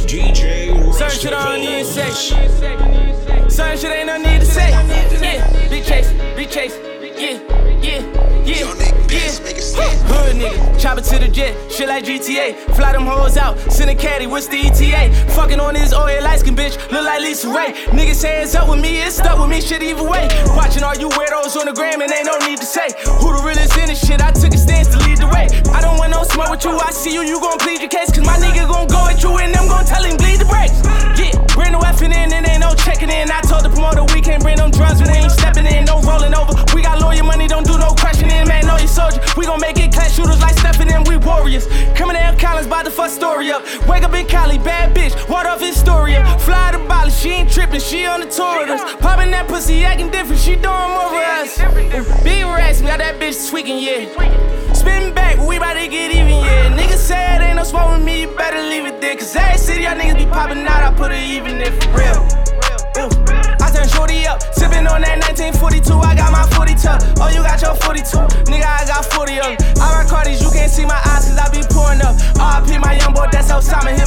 DJ certain shit I don't need to say. Certain shit ain't no need to say. Yeah, big chase, yeah. Hood nigga, chop it to the jet, shit like GTA. Fly them hoes out, send a caddy, what's the ETA? Fucking on his oil light skin bitch, look like Lisa Ray. Niggas say it's up with me, it's stuck with me, shit either way. Watching all you weirdos on the gram and ain't no need to say who the realest in this shit, I took a stance to lead the way. I don't want no smoke with you, I see you, you gon' plead your case. Cause my nigga gon' go at you and them gon' tell him bleed the brakes. Yeah, bring no effing in and ain't no checking in. I told the promoter we can't bring them drums, we ain't stepping in, no rolling over. We got lawyer money, don't do no questioning, man, know you soldier. We gon' make it clash shooters like Stephen and we warriors. Coming down Collins, bout to fuck story up. Wake up in Cali, bad bitch, water off Historia. Fly to Bali, she ain't trippin', she on the tour with us. Poppin' that pussy, acting different, she doing more for us. Big racks, got that bitch tweaking, yeah. Spin back, we bout to get even, yeah. Niggas say it ain't no smoke with me, you better leave it there. Cause every city y'all niggas be poppin' out, I put it even if for real. I turn shorty up, sippin' on that 1942, I got my 42. Oh, you got your 42, nigga, I got 40 of them. I rock Cardis, you can't see my eyes cause I be pouring up. RIP my young boy, that's Osama,